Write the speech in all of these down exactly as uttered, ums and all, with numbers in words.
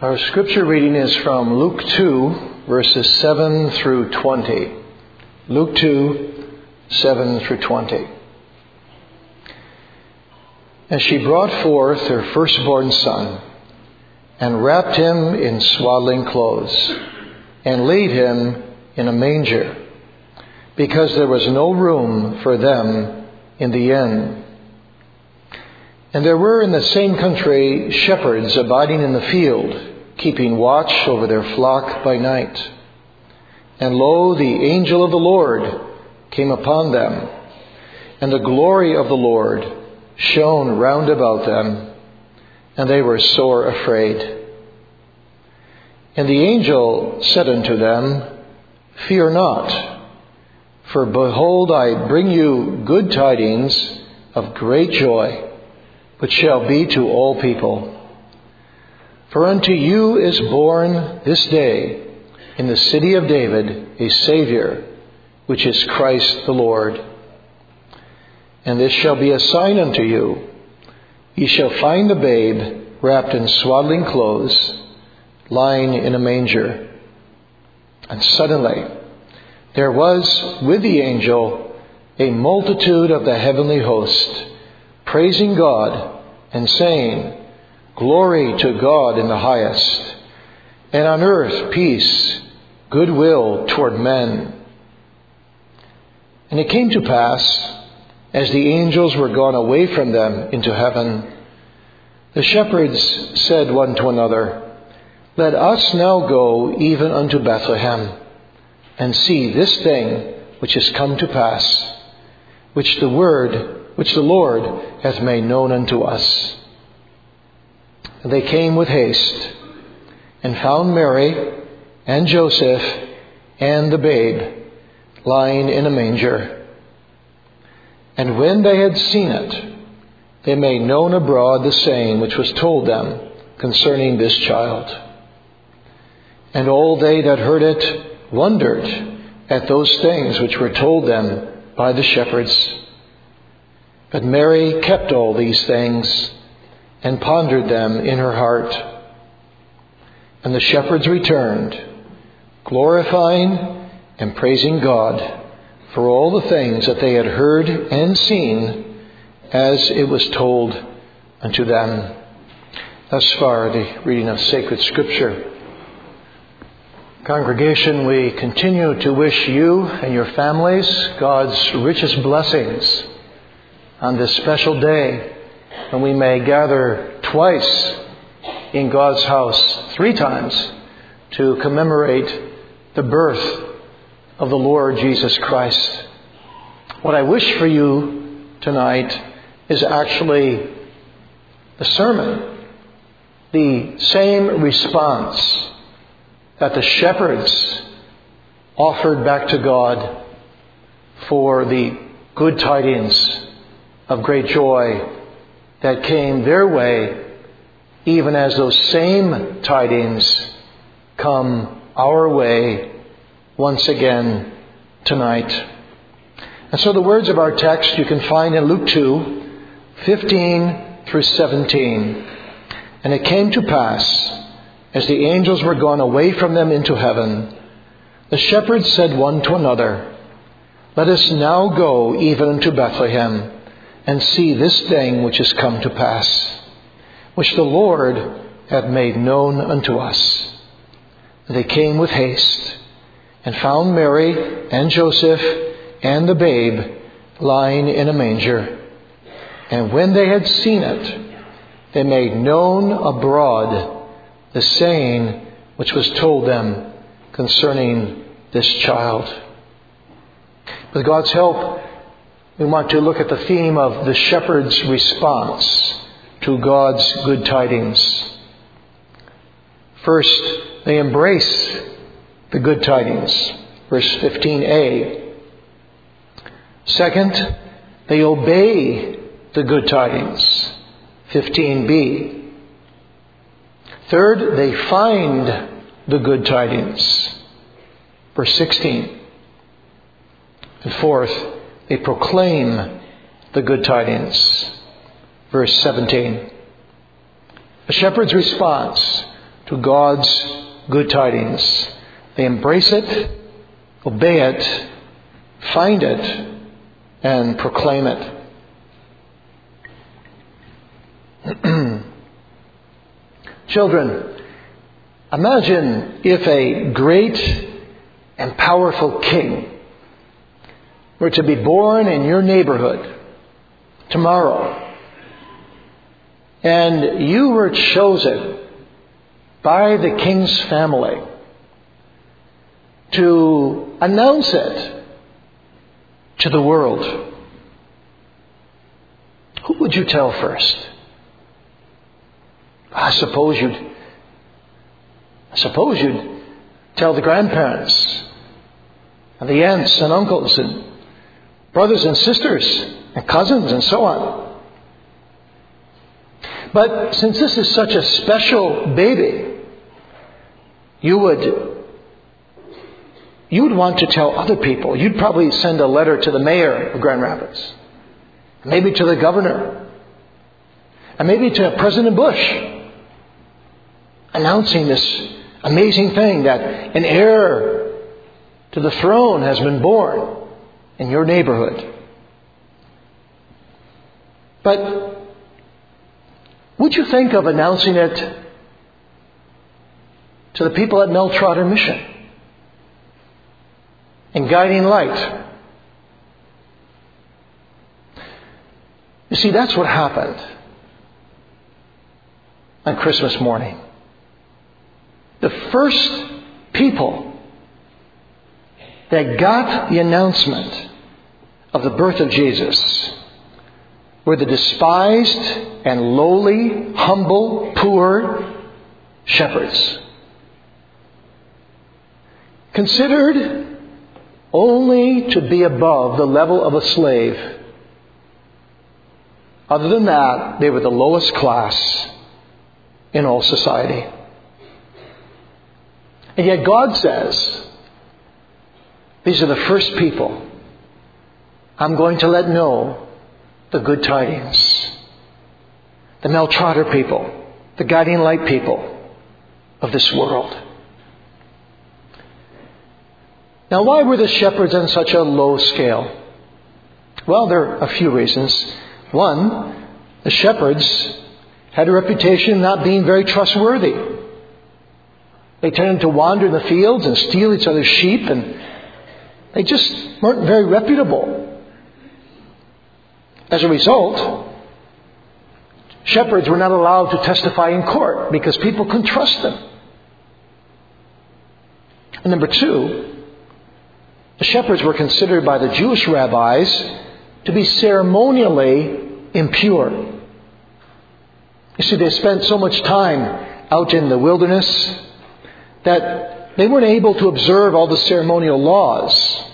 Our scripture reading is from Luke two, verses seven through twenty. Luke two, seven through twenty. And she brought forth her firstborn son, and wrapped him in swaddling clothes, and laid him in a manger, because there was no room for them in the inn. And there were in the same country shepherds abiding in the field, keeping watch over their flock by night. And lo, the angel of the Lord came upon them, and the glory of the Lord shone round about them, and they were sore afraid. And the angel said unto them, Fear not, for behold, I bring you good tidings of great joy, which shall be to all people. For unto you is born this day in the city of David a Saviour, which is Christ the Lord. And this shall be a sign unto you. Ye shall find the babe wrapped in swaddling clothes, lying in a manger. And suddenly there was with the angel a multitude of the heavenly host, praising God and saying, Glory to God in the highest, and on earth peace, goodwill toward men. And it came to pass, as the angels were gone away from them into heaven, the shepherds said one to another, Let us now go even unto Bethlehem, and see this thing which is come to pass, which the word, which the Lord hath made known unto us. And they came with haste, and found Mary and Joseph and the babe lying in a manger. And when they had seen it, they made known abroad the saying which was told them concerning this child. And all they that heard it wondered at those things which were told them by the shepherds. But Mary kept all these things, and pondered them in her heart. And the shepherds returned, glorifying and praising God for all the things that they had heard and seen, as it was told unto them. Thus far, the reading of sacred Scripture. Congregation, we continue to wish you and your families God's richest blessings on this special day, when we may gather twice in God's house, three times, to commemorate the birth of the Lord Jesus Christ. What I wish for you tonight is actually the sermon, the same response that the shepherds offered back to God for the good tidings of great joy that came their way, even as those same tidings come our way once again tonight. And so the words of our text you can find in Luke two, fifteen through seventeen. And it came to pass, as the angels were gone away from them into heaven, the shepherds said one to another, Let us now go even unto Bethlehem, and see this thing which is come to pass, which the Lord hath made known unto us. And they came with haste, and found Mary and Joseph and the babe lying in a manger. And when they had seen it, they made known abroad the saying which was told them concerning this child. With God's help, we want to look at the theme of the shepherd's response to God's good tidings. First, they embrace the good tidings, verse fifteen a. Second, they obey the good tidings, fifteen b. Third, they find the good tidings, verse sixteen. And fourth, they proclaim the good tidings, verse seventeen. The shepherd's response to to God's good tidings. They embrace it, obey it, find it, and proclaim it. Children, imagine if a great and powerful king were to be born in your neighborhood tomorrow, and you were chosen by the king's family to announce it to the world. Who would you tell first? I suppose you'd I suppose you'd tell the grandparents and the aunts and uncles and brothers and sisters and cousins and so on. But since this is such a special baby, you would you would want to tell other people. You'd probably send a letter to the mayor of Grand Rapids, maybe to the governor, and maybe to President Bush, announcing this amazing thing that an heir to the throne has been born in your neighborhood. But would you think of announcing it to the people at Mel Trotter Mission and Guiding Light? You see, that's what happened on Christmas morning. The first people that got the announcement of the birth of Jesus were the despised and lowly, humble, poor shepherds, considered only to be above the level of a slave. Other than that, they were the lowest class in all society. And yet God says, these are the first people I'm going to let know the good tidings. The Mel Trotter people, the Guiding Light people of this world. Now, why were the shepherds on such a low scale? Well, there are a few reasons. One, the shepherds had a reputation of not being very trustworthy. They tended to wander in the fields and steal each other's sheep, and they just weren't very reputable. As a result, shepherds were not allowed to testify in court because people couldn't trust them. And number two, the shepherds were considered by the Jewish rabbis to be ceremonially impure. You see, they spent so much time out in the wilderness that they weren't able to observe all the ceremonial laws.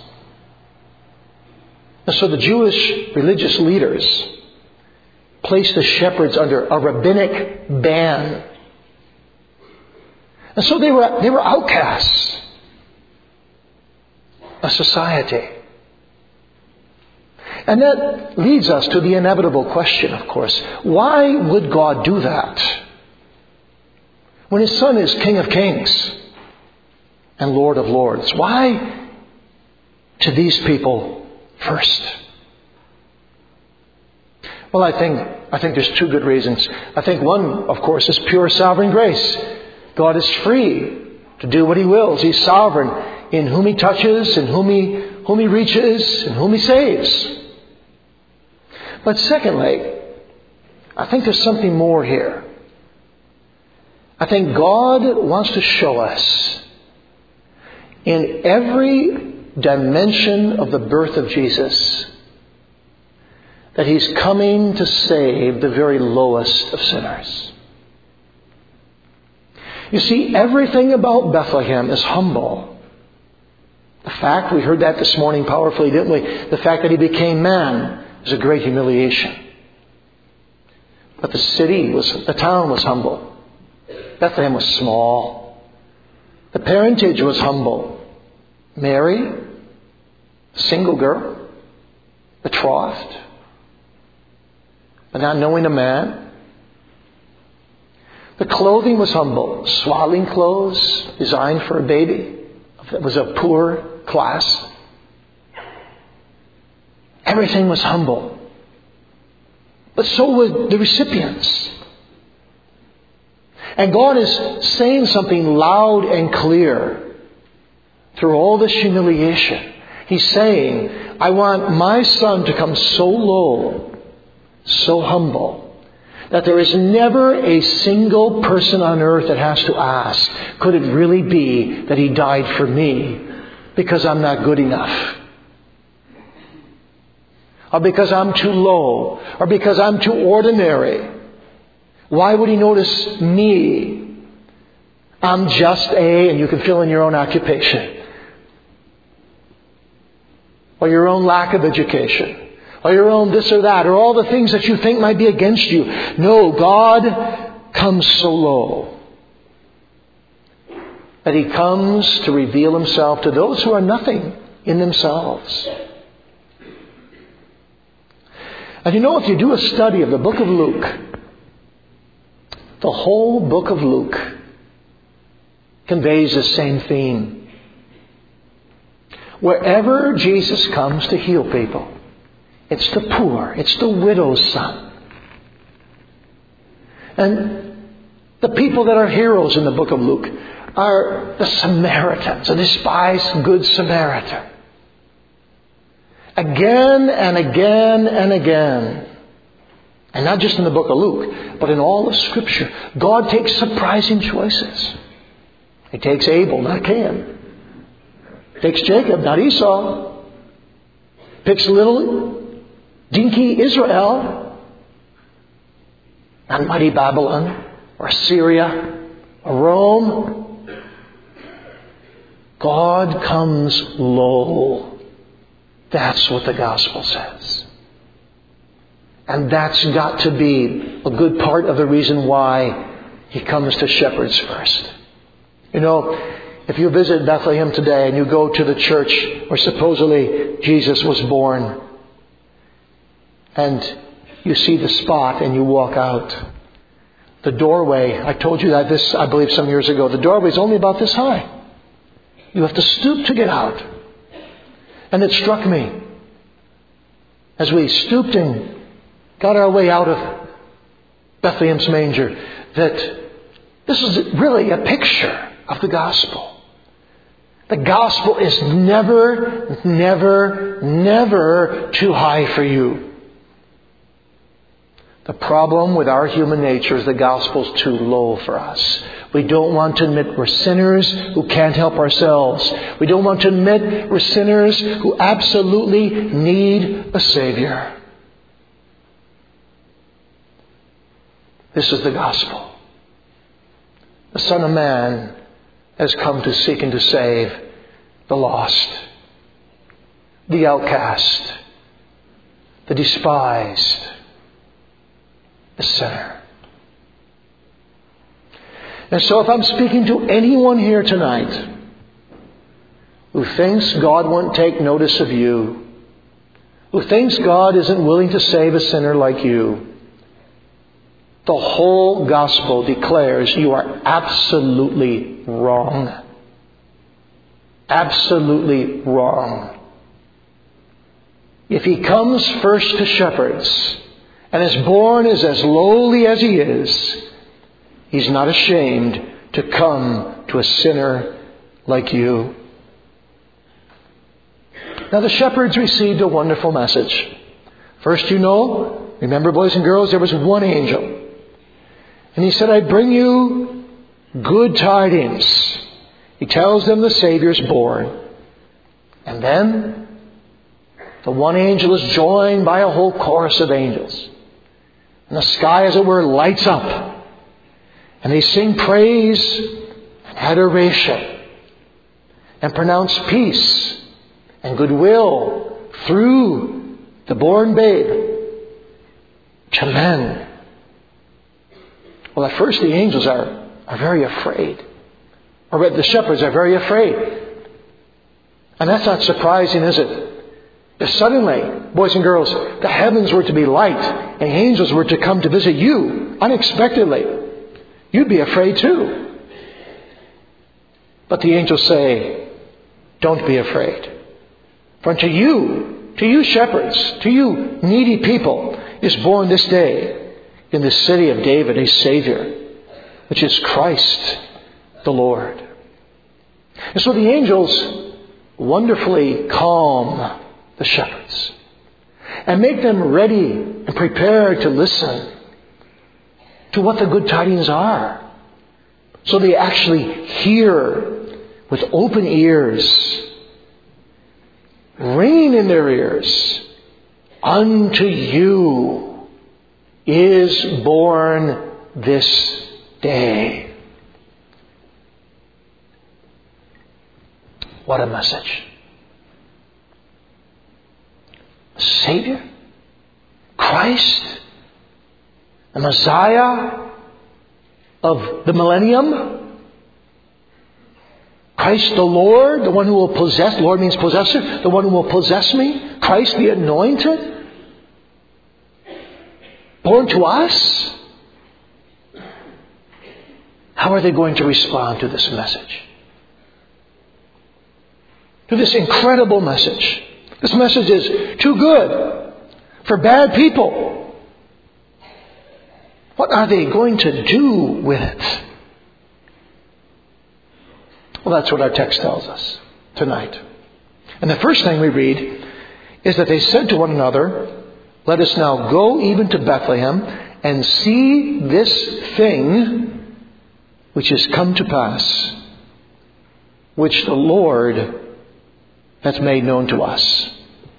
And so the Jewish religious leaders placed the shepherds under a rabbinic ban. And so they were, they were outcasts of society. And that leads us to the inevitable question, of course. Why would God do that when His Son is King of Kings and Lord of Lords? Why to these people first? Well, I think I think there's two good reasons. I think one, of course, is pure sovereign grace. God is free to do what He wills. He's sovereign in whom He touches, in whom He whom He reaches, and whom He saves. But secondly, I think there's something more here. I think God wants to show us in every dimension of the birth of Jesus that He's coming to save the very lowest of sinners. You see, everything about Bethlehem is humble. The fact, we heard that this morning powerfully, didn't we? The fact that He became man is a great humiliation. But the city was, the town was humble. Bethlehem was small. The parentage was humble. Mary, single girl, betrothed, but not knowing a man. The clothing was humble. Swaddling clothes designed for a baby. It was a poor class. Everything was humble. But so were the recipients. And God is saying something loud and clear through all this humiliation. He's saying, I want my son to come so low, so humble, that there is never a single person on earth that has to ask, could it really be that he died for me because I'm not good enough? Or because I'm too low? Or because I'm too ordinary? Why would he notice me? I'm just a, and you can fill in your own occupation. Or your own lack of education. Or your own this or that. Or all the things that you think might be against you. No, God comes so low that He comes to reveal Himself to those who are nothing in themselves. And you know, if you do a study of the book of Luke, the whole book of Luke conveys the same theme. Wherever Jesus comes to heal people, it's the poor, it's the widow's son. And the people that are heroes in the book of Luke are the Samaritans, a despised good Samaritan. Again and again and again. And not just in the book of Luke, but in all of Scripture. God takes surprising choices. He takes Abel, not Cain. He takes Jacob, not Esau. Picks little, dinky Israel, not mighty Babylon, or Assyria, or Rome. God comes low. That's what the gospel says. And that's got to be a good part of the reason why He comes to shepherds first. You know, if you visit Bethlehem today and you go to the church where supposedly Jesus was born, and you see the spot and you walk out, the doorway, I told you that this, I believe some years ago, the doorway is only about this high. You have to stoop to get out. And it struck me as we stooped and got our way out of Bethlehem's manger that this is really a picture of the gospel. The gospel is never, never, never too high for you. The problem with our human nature is the gospel's too low for us. We don't want to admit we're sinners who can't help ourselves. We don't want to admit we're sinners who absolutely need a Savior. This is the gospel. The Son of Man has come to seek and to save the lost, the outcast, the despised, the sinner. And so if I'm speaking to anyone here tonight who thinks God won't take notice of you, who thinks God isn't willing to save a sinner like you, the whole gospel declares you are absolutely wrong. Absolutely wrong. If He comes first to shepherds and is born as, as lowly as He is, He's not ashamed to come to a sinner like you. Now the shepherds received a wonderful message. First, you know, remember boys and girls, there was one angel. And he said, I bring you good tidings. He tells them the Savior's born. And then the one angel is joined by a whole chorus of angels. And the sky, as it were, lights up. And they sing praise and adoration and pronounce peace and goodwill through the born babe to men. Well, at first the angels are, are very afraid. Or the shepherds are very afraid. And that's not surprising, is it? If suddenly, boys and girls, the heavens were to be light and angels were to come to visit you unexpectedly, you'd be afraid too. But the angels say, don't be afraid. For unto you, to you shepherds, to you needy people, is born this day in the city of David a Savior, which is Christ the Lord. And so the angels wonderfully calm the shepherds and make them ready and prepared to listen to what the good tidings are. So they actually hear with open ears, ringing in their ears, unto you is born this day. What a message. Savior, Christ, the Messiah of the millennium, Christ the Lord, the one who will possess, Lord means possessor, the one who will possess me, Christ the Anointed, born to us. How are they going to respond to this message? To this incredible message. This message is too good for bad people. What are they going to do with it? Well, that's what our text tells us tonight. And the first thing we read is that they said to one another, let us now go even to Bethlehem and see this thing which is come to pass, which the Lord hath made known to us.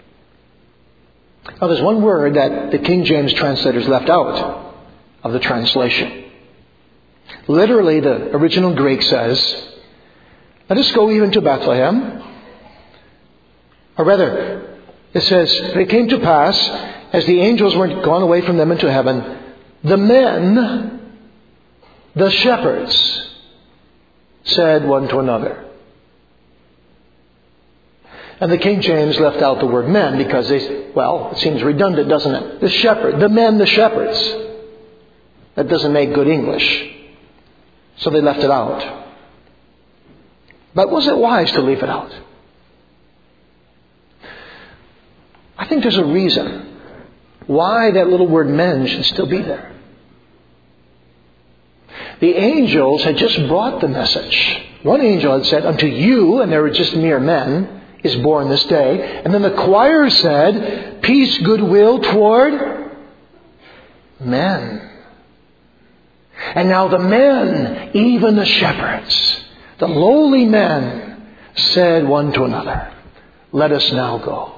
Now there's one word that the King James translators left out of the translation. Literally, the original Greek says, let us go even to Bethlehem. Or rather, it says, it came to pass, as the angels were gone away from them into heaven, the men, the shepherds, said one to another. And the King James left out the word men because they, well, it seems redundant, doesn't it? The shepherd, the men, the shepherds. That doesn't make good English. So they left it out. But was it wise to leave it out? I think there's a reason why that little word men should still be there. The angels had just brought the message. One angel had said, unto you, and they were just mere men, is born this day. And then the choir said, peace, goodwill toward men. And now the men, even the shepherds, the lowly men, said one to another, let us now go.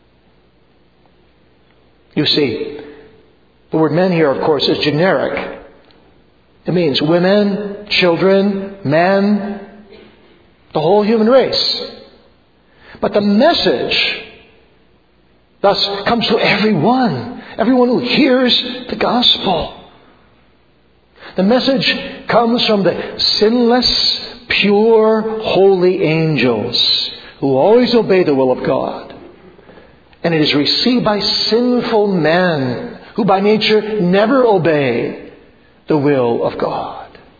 You see, the word men here, of course, is generic. It means women, children, men, the whole human race. But the message thus comes to everyone, everyone who hears the gospel. The message comes from the sinless, pure, holy angels who always obey the will of God. And it is received by sinful men who by nature never obey the will of God.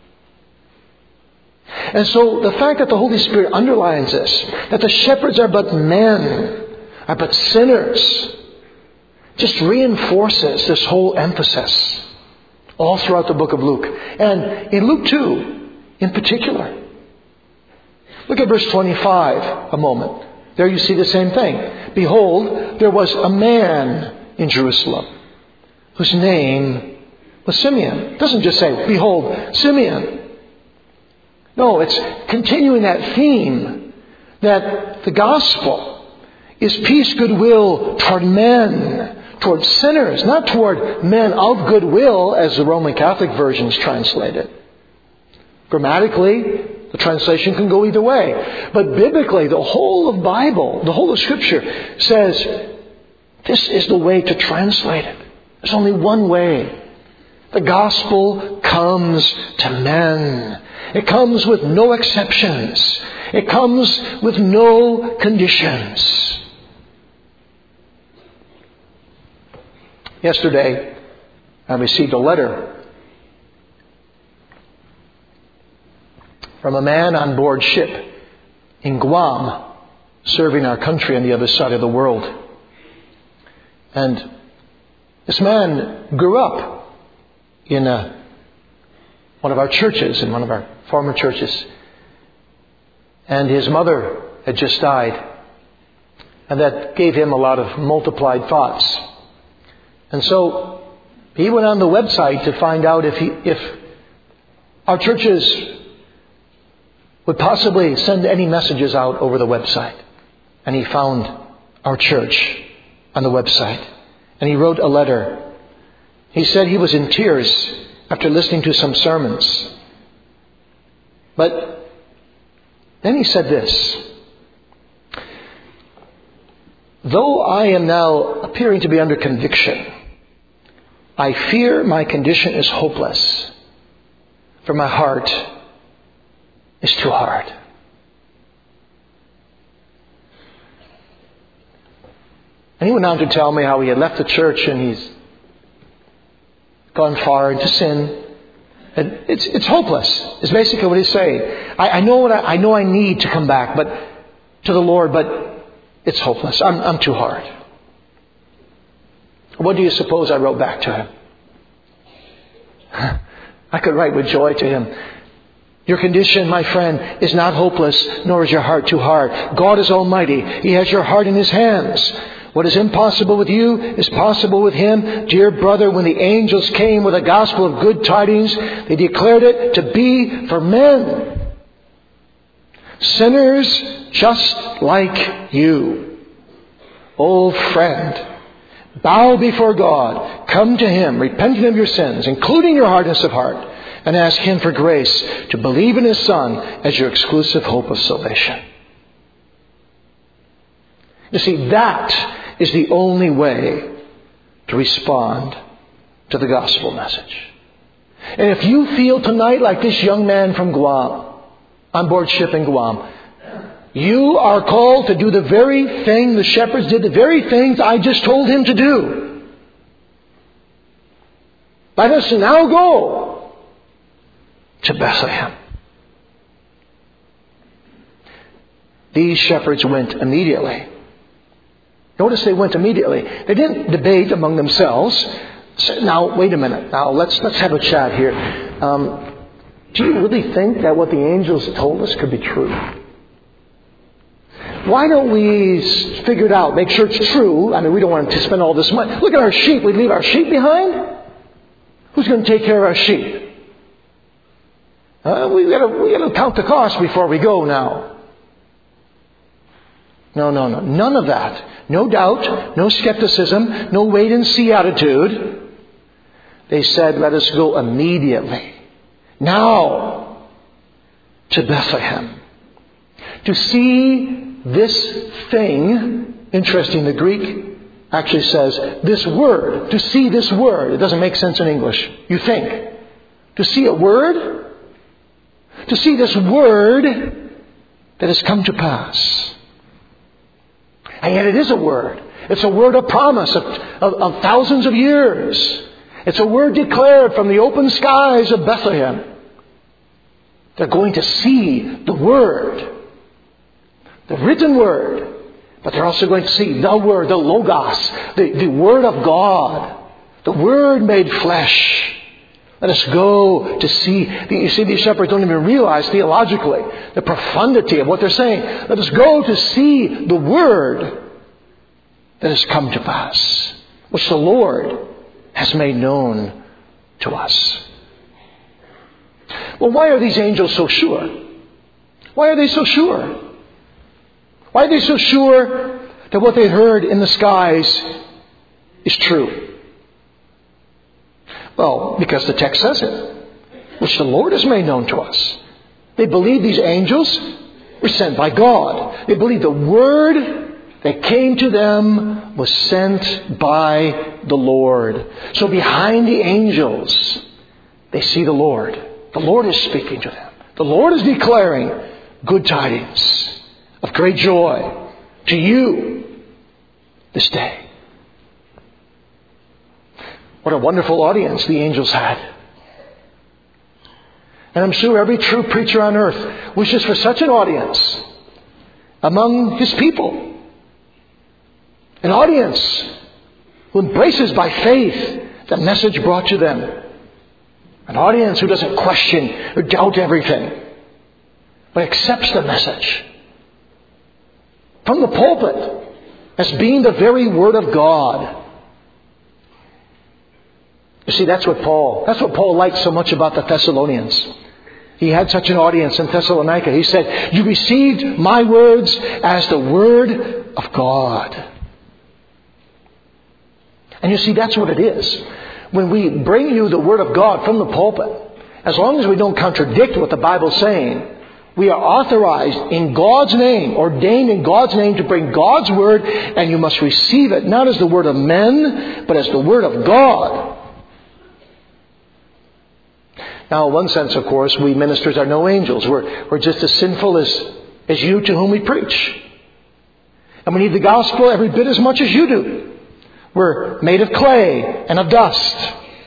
And so the fact that the Holy Spirit underlines this, that the shepherds are but men, are but sinners, just reinforces this whole emphasis all throughout the book of Luke. And in Luke two, in particular. Look at verse twenty-five a moment. There you see the same thing. Behold, there was a man in Jerusalem whose name was Simeon. It doesn't just say, behold, Simeon. No, it's continuing that theme that the gospel is peace, goodwill toward men, toward sinners, not toward men of goodwill, as the Roman Catholic versions translate it. Grammatically, the translation can go either way. But biblically, the whole of Bible, the whole of Scripture says this is the way to translate it. There's only one way. The gospel comes to men. It comes with no exceptions. It comes with no conditions. Yesterday, I received a letter from a man on board ship in Guam, serving our country on the other side of the world. And this man grew up in a, one of our churches, in one of our former churches. And his mother had just died. And that gave him a lot of multiplied thoughts. And so he went on the website to find out if he, if our churches would possibly send any messages out over the website. And he found our church on the website. And he wrote a letter. He said he was in tears after listening to some sermons. But then he said this: though I am now appearing to be under conviction, I fear my condition is hopeless, for my heart is too hard. And he went on to tell me how he had left the church and he's gone far into sin. And it's it's hopeless, is basically what he's saying. I, I know what I, I know I need to come back but to the Lord, but it's hopeless. I'm I'm too hard. What do you suppose I wrote back to him? I could write with joy to him. Your condition, my friend, is not hopeless, nor is your heart too hard. God is almighty. He has your heart in His hands. What is impossible with you is possible with Him. Dear brother, when the angels came with a gospel of good tidings, they declared it to be for men. Sinners just like you. Oh friend, bow before God. Come to Him, repenting of your sins, including your hardness of heart, and ask Him for grace to believe in His Son as your exclusive hope of salvation. You see, that is the only way to respond to the gospel message. And if you feel tonight like this young man from Guam, on board ship in Guam, you are called to do the very thing the shepherds did, the very things I just told him to do. Let us now go to Bethlehem. These shepherds went immediately. Notice they went immediately. They didn't debate among themselves. Now, wait a minute. Now, let's let's have a chat here. Um, do you really think that what the angels told us could be true? Why don't we figure it out, make sure it's true? I mean, we don't want to spend all this money. Look at our sheep. We leave our sheep behind? Who's going to take care of our sheep? Uh, we got to we got to count the cost before we go now. No, no, no. None of that. No doubt, no skepticism, no wait-and-see attitude. They said, let us go immediately, now, to Bethlehem. To see this thing, interesting, the Greek actually says, this word, to see this word. It doesn't make sense in English. You think. To see a word? To see this word that has come to pass. And yet it is a word. It's a word of promise of, of, of thousands of years. It's a word declared from the open skies of Bethlehem. They're going to see the Word. The written Word. But they're also going to see the Word, the Logos, the, the Word of God. The Word made flesh. Let us go to see. You see, these shepherds don't even realize theologically the profundity of what they're saying. Let us go to see the Word that has come to pass, which the Lord has made known to us. Well, why are these angels so sure? Why are they so sure? Why are they so sure that what they heard in the skies is true? Well, because the text says it, which the Lord has made known to us. They believe these angels were sent by God. They believe the word that came to them was sent by the Lord. So behind the angels, they see the Lord. The Lord is speaking to them. The Lord is declaring good tidings of great joy to you this day. What a wonderful audience the angels had. And I'm sure every true preacher on earth wishes for such an audience among his people. An audience who embraces by faith the message brought to them. An audience who doesn't question or doubt everything, but accepts the message from the pulpit as being the very Word of God. You see, that's what Paul, that's what Paul liked so much about the Thessalonians. He had such an audience in Thessalonica. He said, you received my words as the Word of God. And you see, that's what it is. When we bring you the Word of God from the pulpit, as long as we don't contradict what the Bible's saying, we are authorized in God's name, ordained in God's name to bring God's Word, and you must receive it not as the word of men, but as the Word of God. Now, in one sense, of course, we ministers are no angels. We're, we're just as sinful as, as you to whom we preach. And we need the gospel every bit as much as you do. We're made of clay and of dust.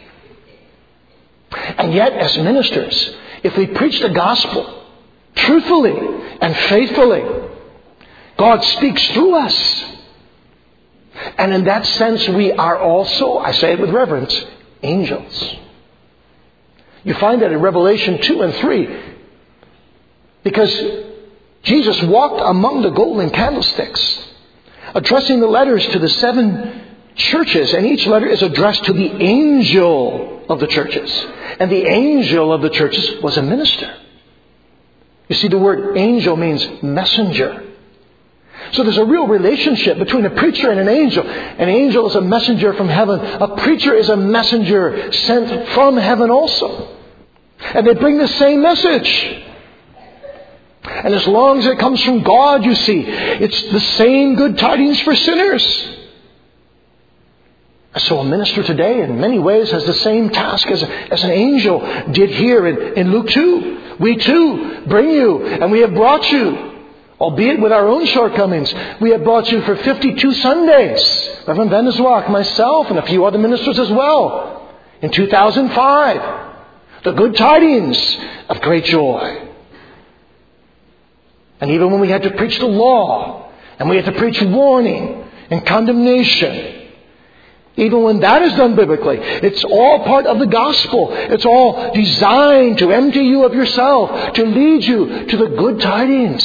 And yet, as ministers, if we preach the gospel truthfully and faithfully, God speaks through us. And in that sense, we are also, I say it with reverence, angels. You find that in Revelation two and three. Because Jesus walked among the golden candlesticks, addressing the letters to the seven churches, and each letter is addressed to the angel of the churches. And the angel of the churches was a minister. You see, the word angel means messenger. So there's a real relationship between a preacher and an angel. An angel is a messenger from heaven. A preacher is a messenger sent from heaven also. And they bring the same message. And as long as it comes from God, you see, it's the same good tidings for sinners. So a minister today, in many ways, has the same task as, as an angel did here in, in Luke two. We too bring you, and we have brought you, albeit with our own shortcomings, we have brought you for fifty-two Sundays. Reverend Venneswalk, myself, and a few other ministers as well. In two thousand five. The good tidings of great joy. And even when we had to preach the law, and we had to preach warning and condemnation, even when that is done biblically, it's all part of the gospel. It's all designed to empty you of yourself, to lead you to the good tidings.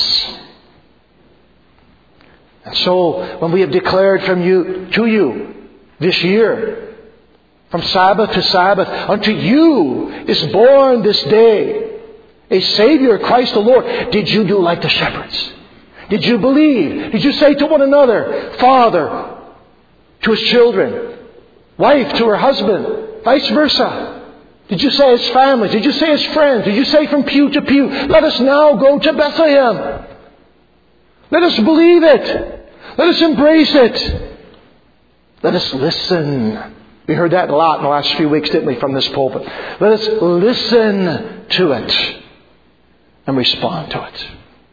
And so, when we have declared from you to you this year, from Sabbath to Sabbath, unto you is born this day a Savior, Christ the Lord. Did you do like the shepherds? Did you believe? Did you say to one another, Father to his children, wife to her husband, vice versa? Did you say as families? Did you say as friends? Did you say from pew to pew, let us now go to Bethlehem? Let us believe it. Let us embrace it. Let us listen. We heard that a lot in the last few weeks, didn't we, from this pulpit? Let us listen to it and respond to it.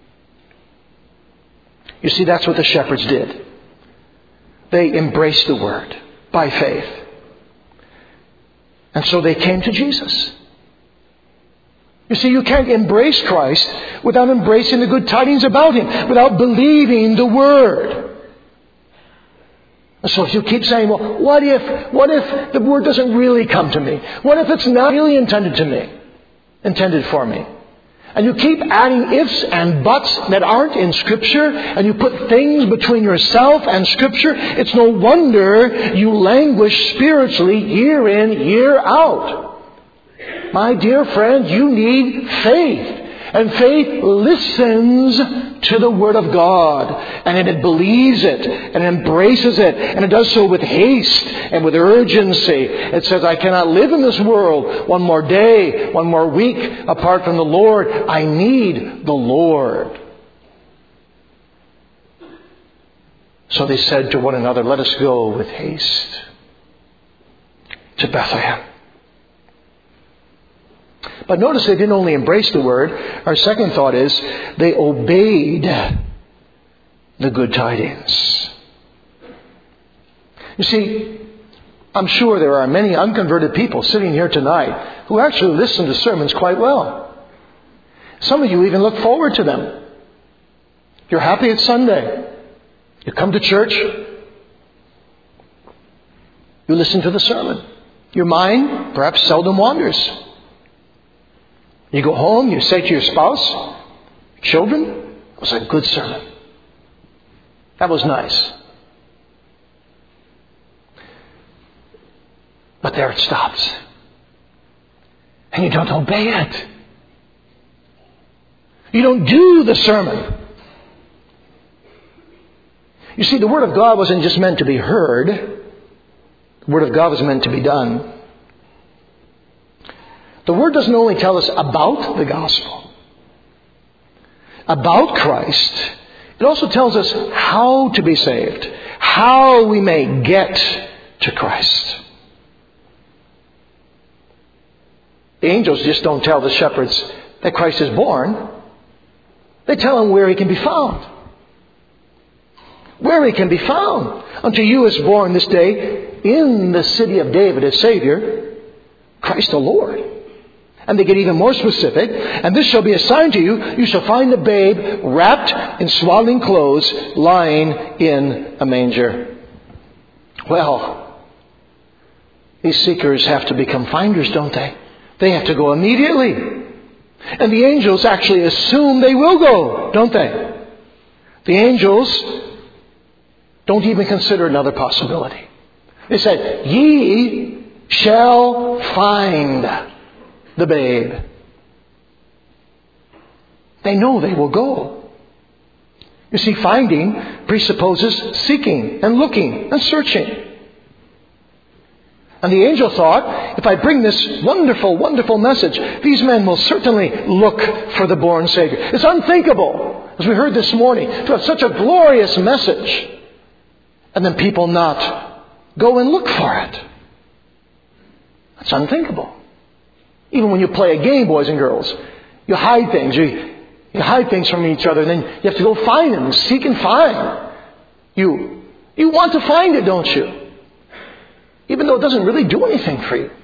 You see, that's what the shepherds did. They embraced the Word by faith. And so they came to Jesus. You see, you can't embrace Christ without embracing the good tidings about Him, without believing the Word. So if you keep saying, well, what if, what if the Word doesn't really come to me? What if it's not really intended to me, intended for me? And you keep adding ifs and buts that aren't in Scripture, and you put things between yourself and Scripture, it's no wonder you languish spiritually year in, year out. My dear friend, you need faith. And faith listens to the Word of God. And it believes it. And embraces it. And it does so with haste and with urgency. It says, I cannot live in this world one more day, one more week apart from the Lord. I need the Lord. So they said to one another, let us go with haste to Bethlehem. But notice they didn't only embrace the Word. Our second thought is they obeyed the good tidings. You see, I'm sure there are many unconverted people sitting here tonight who actually listen to sermons quite well. Some of you even look forward to them. You're happy it's Sunday. You come to church. You listen to the sermon. Your mind perhaps seldom wanders. You go home, you say to your spouse, children, it was a good sermon. That was nice. But there it stops. And you don't obey it. You don't do the sermon. You see, the Word of God wasn't just meant to be heard. The Word of God was meant to be done. The Word doesn't only tell us about the gospel, about Christ. It also tells us how to be saved, how we may get to Christ. The angels just don't tell the shepherds that Christ is born. They tell them where He can be found. Where He can be found. Unto you is born this day in the city of David a Savior, Christ the Lord. And they get even more specific. And this shall be a sign to you. You shall find the babe wrapped in swaddling clothes, lying in a manger. Well, these seekers have to become finders, don't they? They have to go immediately. And the angels actually assume they will go, don't they? The angels don't even consider another possibility. They said, ye shall find the babe. They know they will go. You see, finding presupposes seeking and looking and searching. And the angel thought, if I bring this wonderful, wonderful message, these men will certainly look for the born Savior. It's unthinkable, as we heard this morning, to have such a glorious message and then people not go and look for it. That's unthinkable. Even when you play a game, boys and girls, you hide things. You, you hide things from each other, and then you have to go find them, seek and find. You, you want to find it, don't you? Even though it doesn't really do anything for you.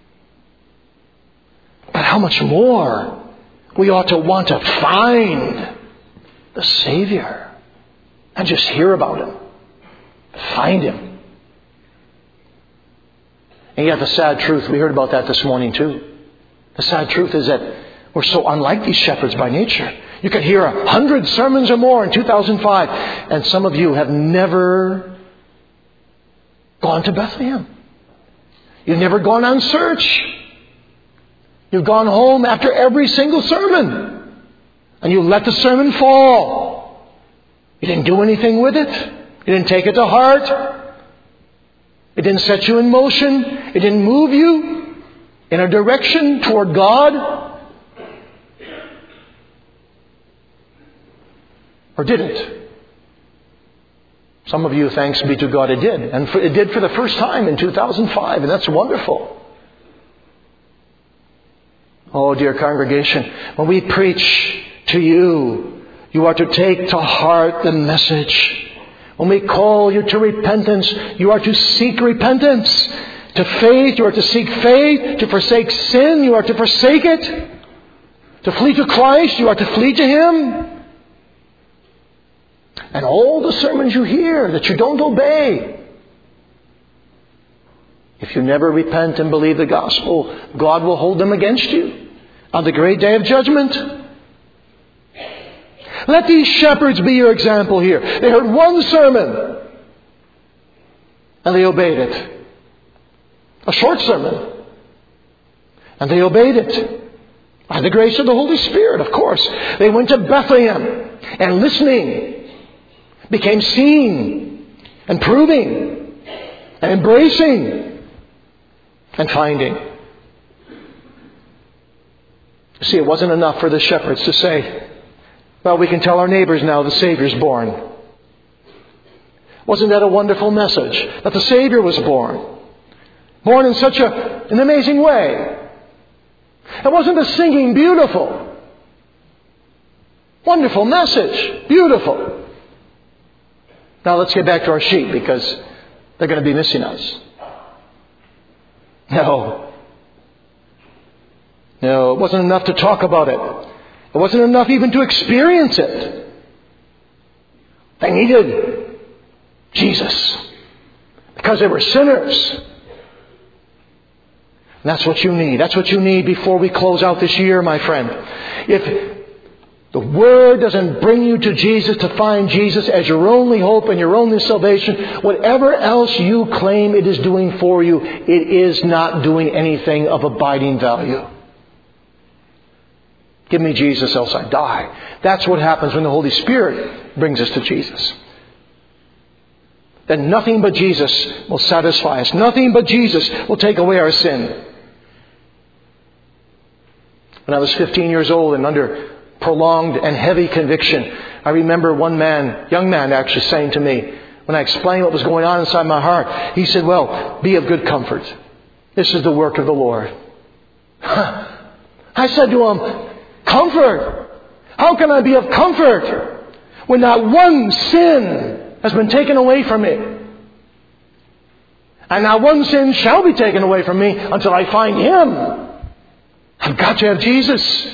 But how much more we ought to want to find the Savior and just hear about Him. Find Him. And yet the sad truth, we heard about that this morning too. The sad truth is that we're so unlike these shepherds by nature. You could hear a hundred sermons or more in two thousand five, and some of you have never gone to Bethlehem. You've never gone on search. You've gone home after every single sermon, and you let the sermon fall. You didn't do anything with it. You didn't take it to heart. It didn't set you in motion. It didn't move you in a direction toward God. Or did it? Some of you, thanks be to God, it did. And for, it did for the first time in two thousand five, and that's wonderful. Oh, dear congregation, when we preach to you, you are to take to heart the message. When we call you to repentance, you are to seek repentance. To faith, you are to seek faith. To forsake sin, you are to forsake it. To flee to Christ, you are to flee to Him. And all the sermons you hear that you don't obey, if you never repent and believe the gospel, God will hold them against you on the great day of judgment. Let these shepherds be your example here. They heard one sermon and they obeyed it. A short sermon. And they obeyed it. By the grace of the Holy Spirit, of course. They went to Bethlehem, and listening became seeing and proving and embracing and finding. See, it wasn't enough for the shepherds to say, well, we can tell our neighbors now the Savior's born. Wasn't that a wonderful message? That the Savior was born. Born in such a, an amazing way. And wasn't the singing beautiful? Wonderful message. Beautiful. Now let's get back to our sheep, because they're going to be missing us. No. No, it wasn't enough to talk about it. It wasn't enough even to experience it. They needed Jesus because they were sinners. And that's what you need. That's what you need before we close out this year, my friend. If the Word doesn't bring you to Jesus to find Jesus as your only hope and your only salvation, whatever else you claim it is doing for you, it is not doing anything of abiding value. Give me Jesus, else I die. That's what happens when the Holy Spirit brings us to Jesus. Then nothing but Jesus will satisfy us. Nothing but Jesus will take away our sin. When I was fifteen years old and under prolonged and heavy conviction, I remember one man, young man actually, saying to me, when I explained what was going on inside my heart, he said, well, be of good comfort. This is the work of the Lord. I said to him, comfort? How can I be of comfort when not one sin has been taken away from me? And not one sin shall be taken away from me until I find Him. I've got to have Jesus.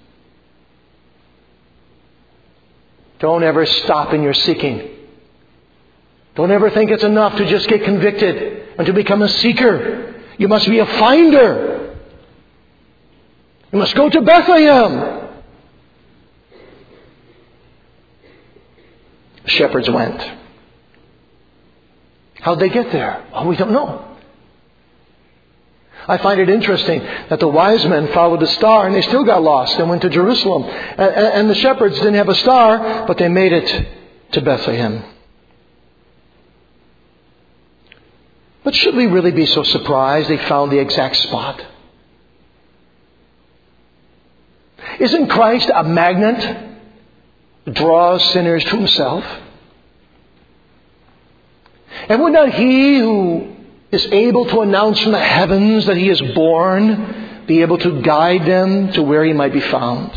Don't ever stop in your seeking. Don't ever think it's enough to just get convicted and to become a seeker. You must be a finder. You must go to Bethlehem. The shepherds went. How'd they get there? Well, we don't know. I find it interesting that the wise men followed the star and they still got lost and went to Jerusalem. And, and the shepherds didn't have a star, but they made it to Bethlehem. But should we really be so surprised they found the exact spot? Isn't Christ a magnet that draws sinners to Himself? And would not He who is able to announce from the heavens that He is born be able to guide them to where He might be found?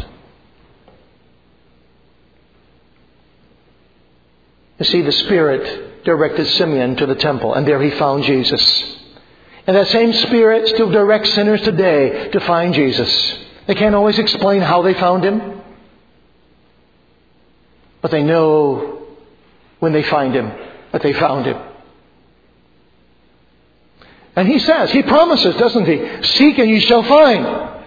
You see, the Spirit directed Simeon to the temple, and there he found Jesus. And that same Spirit still directs sinners today to find Jesus. They can't always explain how they found Him, but they know when they find Him that they found Him. And He says, He promises, doesn't He? Seek and you shall find.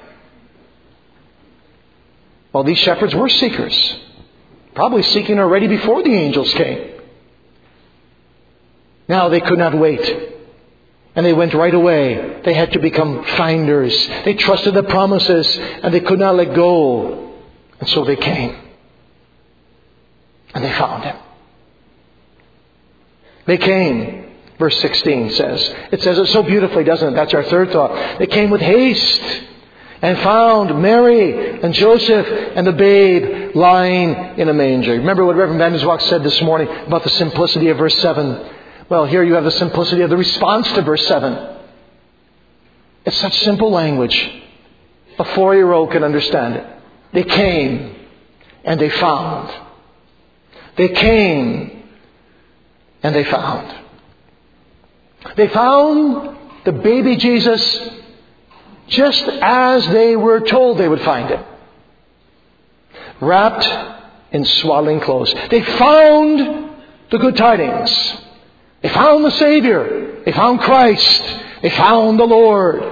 Well, these shepherds were seekers. Probably seeking already before the angels came. Now they could not wait. And they went right away. They had to become finders. They trusted the promises and they could not let go. And so they came. And they found Him. They came. Verse sixteen says, it says it so beautifully, doesn't it? That's our third thought. They came with haste and found Mary and Joseph and the babe lying in a manger. Remember what Reverend Van Dyswalk said this morning about the simplicity of verse seven? Well, here you have the simplicity of the response to verse seven. It's such simple language. A four-year-old can understand it. They came and they found. They came and they found. They found the baby Jesus just as they were told they would find Him. Wrapped in swaddling clothes. They found the good tidings. They found the Savior. They found Christ. They found the Lord.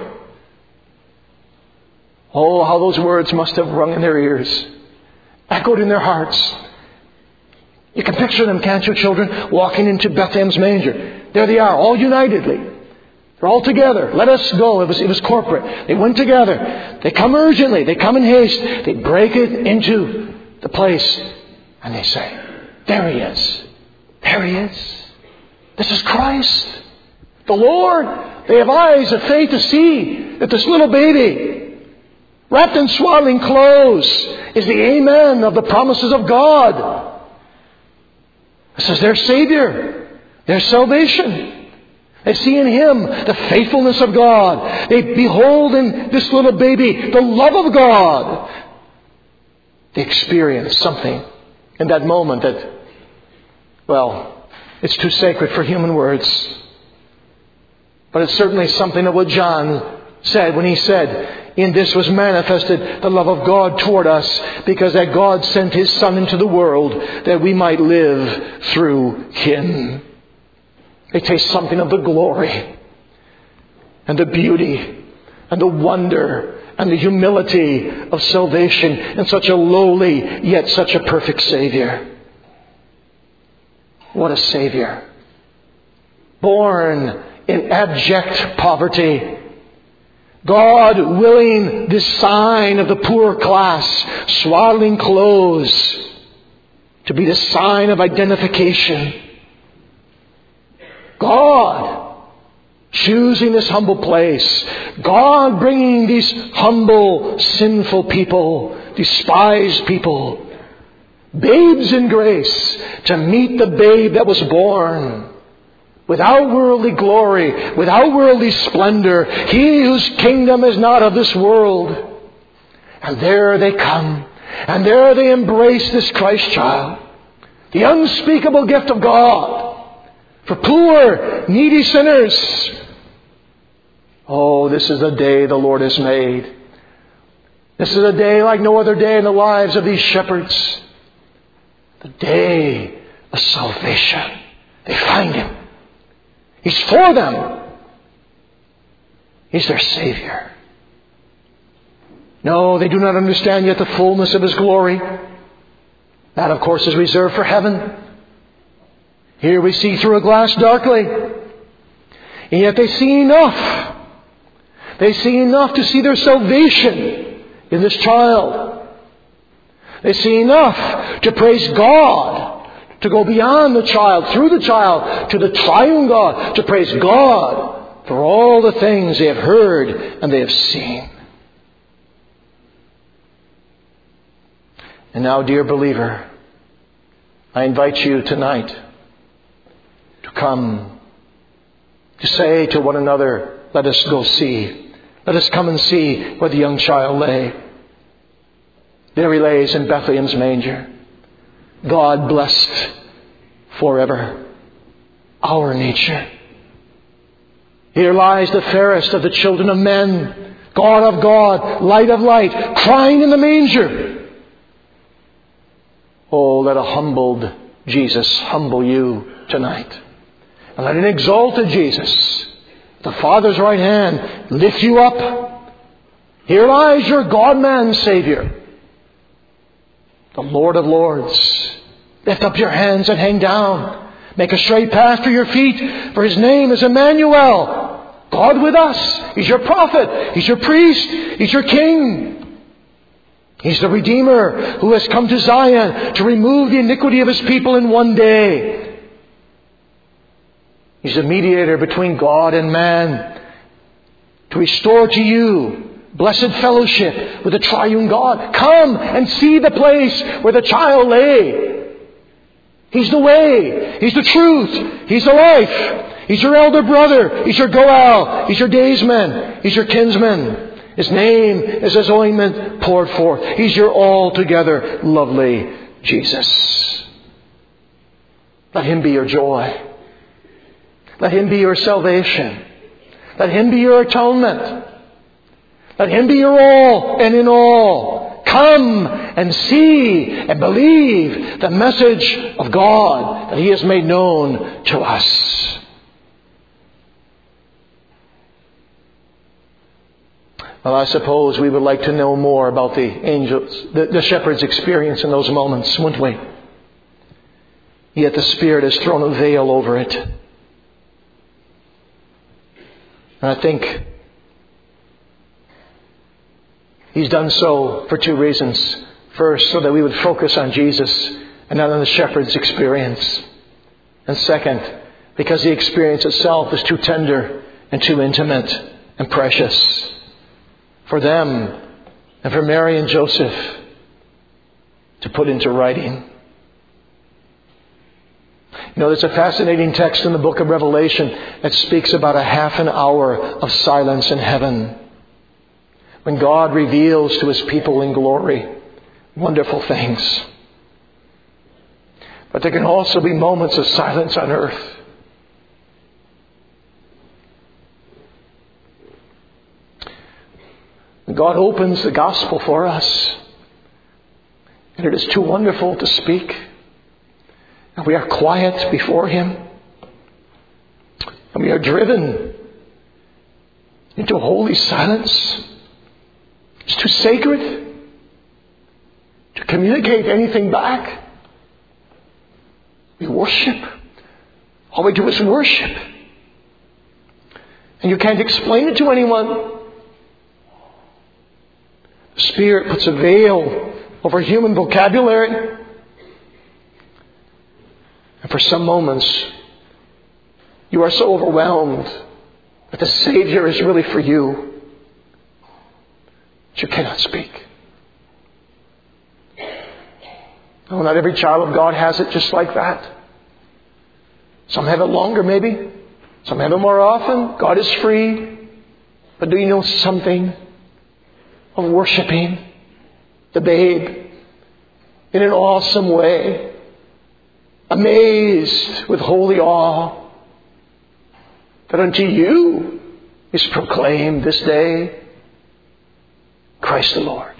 Oh, how those words must have rung in their ears. Echoed in their hearts. You can picture them, can't you, children? Walking into Bethlehem's manger. There they are, all unitedly. They're all together. Let us go. It was, it was corporate. They went together. They come urgently. They come in haste. They break it into the place. And they say, there He is. There He is. This is Christ, the Lord. They have eyes of faith to see that this little baby, wrapped in swaddling clothes, is the amen of the promises of God. This is their Savior, their salvation. They see in Him the faithfulness of God. They behold in this little baby the love of God. They experience something in that moment that, well, it's too sacred for human words. But it's certainly something of what John said when he said in this was manifested the love of God toward us, because that God sent His Son into the world that we might live through Him. They taste something of the glory and the beauty and the wonder and the humility of salvation in such a lowly yet such a perfect Savior. What a Savior. Born in abject poverty. God willing this sign of the poor class, swaddling clothes, to be the sign of identification. God choosing this humble place. God bringing these humble, sinful people, despised people, babes in grace, to meet the babe that was born. Without worldly glory, without worldly splendor, He whose kingdom is not of this world. And there they come, and there they embrace this Christ child, the unspeakable gift of God, for poor, needy sinners. Oh, this is a day the Lord has made. This is a day like no other day in the lives of these shepherds. The day of salvation. They find Him. He's for them. He's their Savior. No, they do not understand yet the fullness of His glory. That, of course, is reserved for heaven. Here we see through a glass darkly. And yet they see enough. They see enough to see their salvation in this child. They see enough to praise God, to go beyond the child, through the child, to the triune God, to praise God for all the things they have heard and they have seen. And now, dear believer, I invite you tonight to come, to say to one another, let us go see. Let us come and see where the young child lay. There He lays in Bethlehem's manger. God blessed forever. Our nature. Here lies the fairest of the children of men. God of God, light of light, crying in the manger. Oh, let a humbled Jesus humble you tonight. And let an exalted Jesus, the Father's right hand, lift you up. Here lies your God-man Savior, the Lord of Lords. Lift up your hands and hang down. Make a straight path for your feet, for His name is Emmanuel, God with us. He's your prophet. He's your priest. He's your king. He's the Redeemer who has come to Zion to remove the iniquity of His people in one day. He's the mediator between God and man, to restore to you blessed fellowship with the triune God. Come and see the place where the child lay. He's the way. He's the truth. He's the life. He's your elder brother. He's your Goel. He's your daysman. He's your kinsman. His name is His ointment poured forth. He's your altogether lovely Jesus. Let Him be your joy. Let Him be your salvation. Let Him be your atonement. Let Him be your all and in all. Come and see and believe the message of God that He has made known to us. Well, I suppose we would like to know more about the angels, the, the shepherd's experience in those moments, wouldn't we? Yet the Spirit has thrown a veil over it. And I think He's done so for two reasons. First, so that we would focus on Jesus and not on the shepherd's experience. And second, because the experience itself is too tender and too intimate and precious for them and for Mary and Joseph to put into writing. You know, there's a fascinating text in the book of Revelation that speaks about a half an hour of silence in heaven, when God reveals to His people in glory wonderful things. But there can also be moments of silence on earth. God opens the gospel for us. And it is too wonderful to speak. And we are quiet before Him. And we are driven into holy silence. It's too sacred to communicate anything back. We worship. All we do is worship. And you can't explain it to anyone. The Spirit puts a veil over human vocabulary. And for some moments, you are so overwhelmed that the Savior is really for you that you cannot speak. Oh, not every child of God has it just like that. Some have it longer, maybe. Some have it more often. God is free. But do you know something of worshiping the babe in an awesome way? Amazed with holy awe that unto you is proclaimed this day Christ the Lord.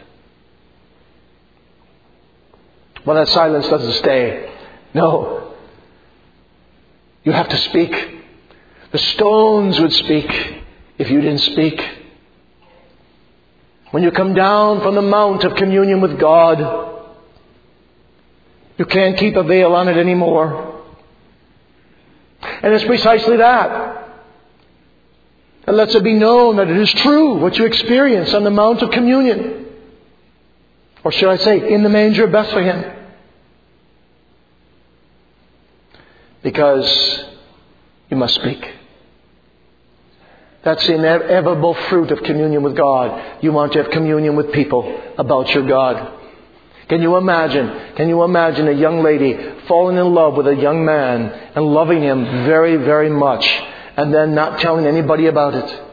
Well, that silence doesn't stay. No. You have to speak. The stones would speak if you didn't speak. When you come down from the mount of communion with God, you can't keep a veil on it anymore. And it's precisely that. And lets it be known that it is true what you experience on the Mount of Communion. Or should I say, in the manger of Bethlehem. Because you must speak. That's the inevitable fruit of communion with God. You want to have communion with people about your God. Can you imagine? Can you imagine a young lady falling in love with a young man and loving him very, very much, and then not telling anybody about it?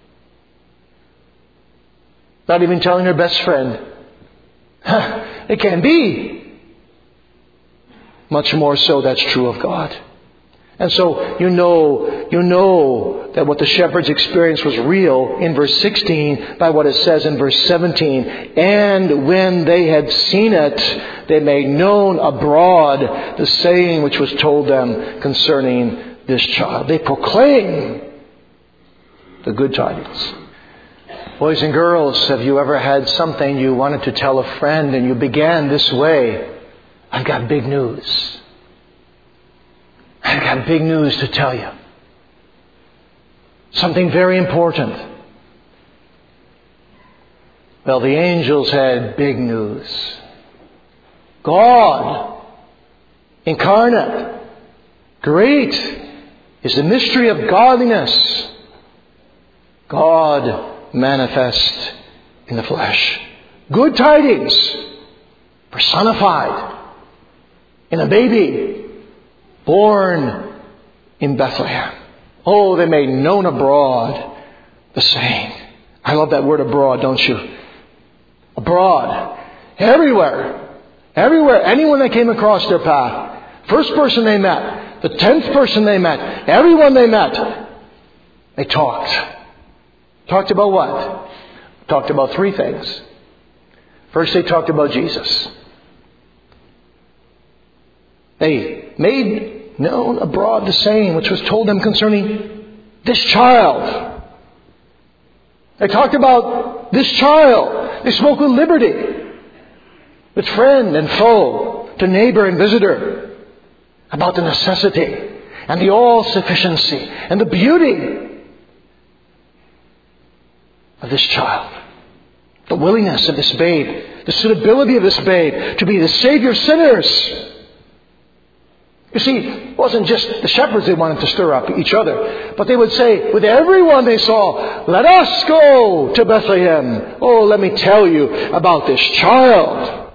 Not even telling her best friend. It can't be. Much more so, that's true of God. And so you know, you know that what the shepherds experienced was real in verse sixteen by what it says in verse seventeen. And when they had seen it, they made known abroad the saying which was told them concerning this child. They proclaim the good tidings. Boys and girls, have you ever had something you wanted to tell a friend and you began this way? I've got big news. I've got big news to tell you. Something very important. Well, the angels had big news. God, incarnate, great is the mystery of godliness. God manifest in the flesh. Good tidings personified in a baby born in Bethlehem. Oh, they made known abroad the saying. I love that word abroad, don't you? Abroad. Everywhere. Everywhere. Anyone that came across their path. First person they met. The tenth person they met. Everyone they met. They talked. Talked about what? Talked about three things. First, they talked about Jesus. They made known abroad the saying which was told them concerning this child. They talked about this child. They spoke with liberty, with friend and foe, to neighbor and visitor, about the necessity and the all-sufficiency and the beauty of this child. The willingness of this babe, the suitability of this babe to be the Savior of sinners. You see, it wasn't just the shepherds they wanted to stir up each other, but they would say with everyone they saw, let us go to Bethlehem. Oh, let me tell you about this child.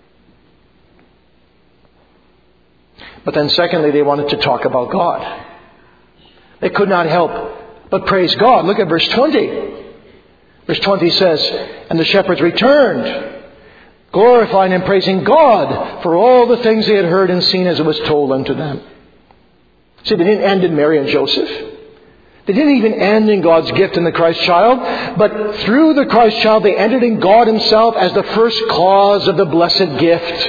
But then secondly, they wanted to talk about God. They could not help but praise God. Look at verse twenty. Verse twenty says, and the shepherds returned, glorifying and praising God for all the things they had heard and seen as it was told unto them. See, they didn't end in Mary and Joseph. They They didn't even end in God's gift in the Christ child, but through the Christ child they entered in God Himself as the first cause of the blessed gift.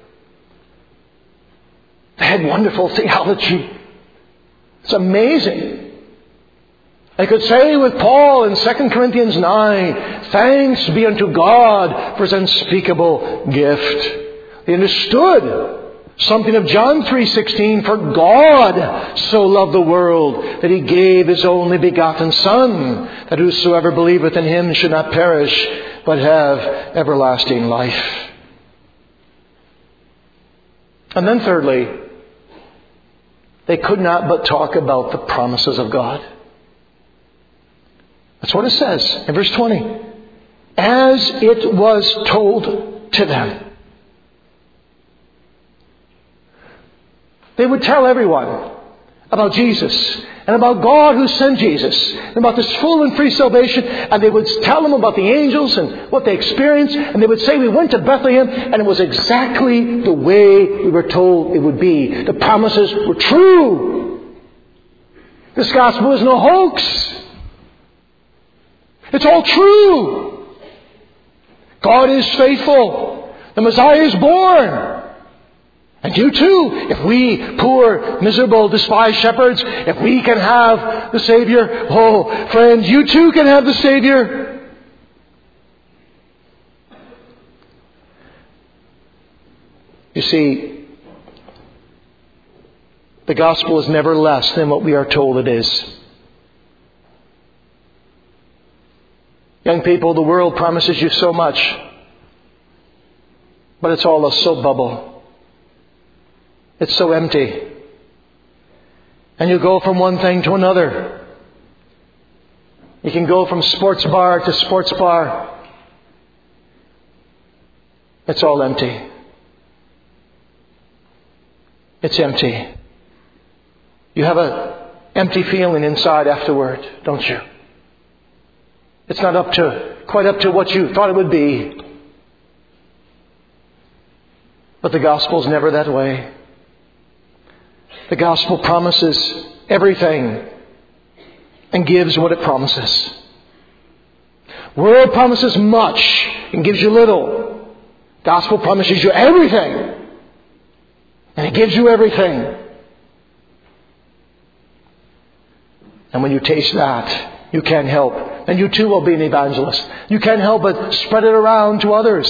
They had wonderful theology. It's amazing. They could say with Paul in Second Corinthians nine, thanks be unto God for His unspeakable gift. They understood something of John three sixteen, for God so loved the world that He gave His only begotten Son, that whosoever believeth in Him should not perish, but have everlasting life. And then thirdly, they could not but talk about the promises of God. That's what it says in verse twenty. As it was told to them. They would tell everyone about Jesus and about God who sent Jesus and about this full and free salvation, and they would tell them about the angels and what they experienced, and they would say, we went to Bethlehem and it was exactly the way we were told it would be. The promises were true. This gospel is no hoax. It's all true. God is faithful. The Messiah is born. And you too, if we poor, miserable, despised shepherds, if we can have the Savior, oh, friends, you too can have the Savior. You see, the gospel is never less than what we are told it is. Young people, the world promises you so much, but it's all a soap bubble. It's so empty. And you go from one thing to another. You can go from sports bar to sports bar. It's all empty. It's empty. You have an empty feeling inside afterward, don't you? It's not up to, quite up to what you thought it would be. But the gospel's never that way. The gospel promises everything and gives what it promises. The world promises much and gives you little. The gospel promises you everything and it gives you everything. And when you taste that, you can't help. And you too will be an evangelist. You can't help but spread it around to others.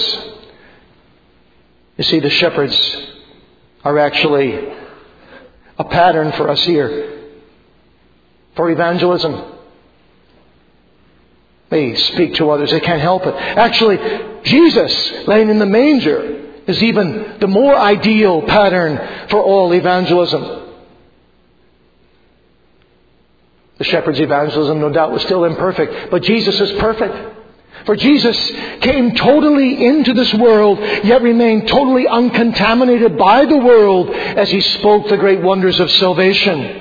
You see, the shepherds are actually a pattern for us here for evangelism. They speak to others. They can't help it. Actually, Jesus laying in the manger is even the more ideal pattern for all evangelism. The shepherd's evangelism, no doubt, was still imperfect, but Jesus is perfect. For Jesus came totally into this world, yet remained totally uncontaminated by the world as He spoke the great wonders of salvation.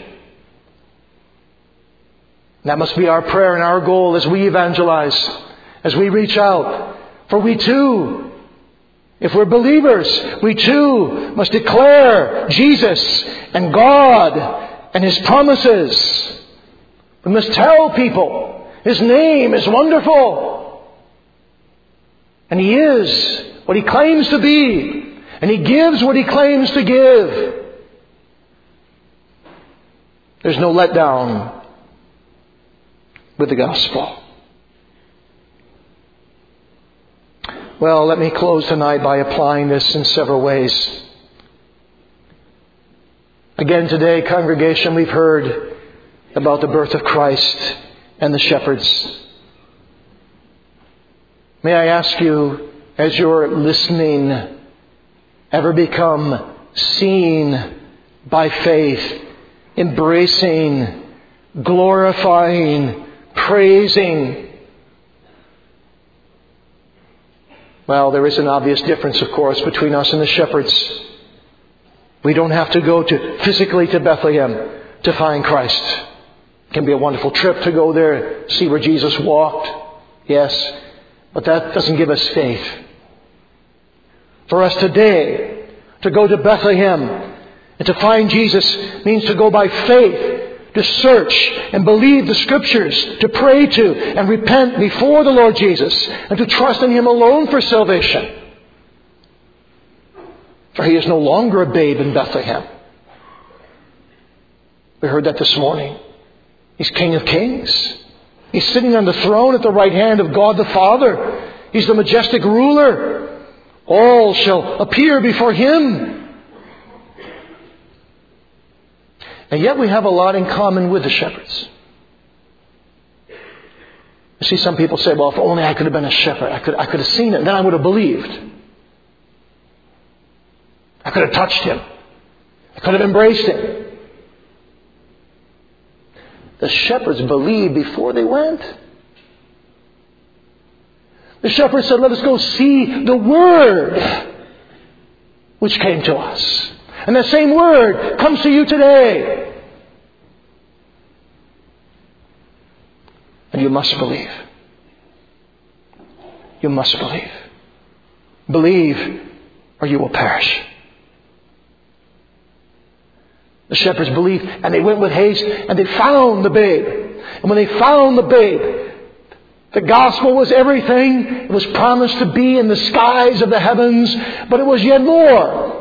That must be our prayer and our goal as we evangelize, as we reach out. For we too, if we're believers, we too must declare Jesus and God and His promises. We must tell people His name is wonderful. And He is what He claims to be. And He gives what He claims to give. There's no letdown with the gospel. Well, let me close tonight by applying this in several ways. Again today, congregation, we've heard about the birth of Christ and the shepherds. May I ask you, as you're listening, ever become seen by faith, embracing, glorifying, praising? Well, there is an obvious difference, of course, between us and the shepherds. We don't have to go to physically to Bethlehem to find Christ. It can be a wonderful trip to go there, see where Jesus walked. Yes. But that doesn't give us faith. For us today, to go to Bethlehem and to find Jesus means to go by faith, to search and believe the Scriptures, to pray to and repent before the Lord Jesus, and to trust in Him alone for salvation. For He is no longer a babe in Bethlehem. We heard that this morning. He's King of Kings. He's sitting on the throne at the right hand of God the Father. He's the majestic ruler. All shall appear before Him. And yet we have a lot in common with the shepherds. You see, some people say, well, if only I could have been a shepherd. I could, I could have seen it, and then I would have believed. I could have touched Him. I could have embraced Him. The shepherds believed before they went. The shepherds said, let us go see the Word which came to us. And that same Word comes to you today. And you must believe. You must believe. Believe or you will perish. The shepherds believed, and they went with haste, and they found the babe. And when they found the babe, the gospel was everything. It was promised to be in the skies of the heavens, but it was yet more.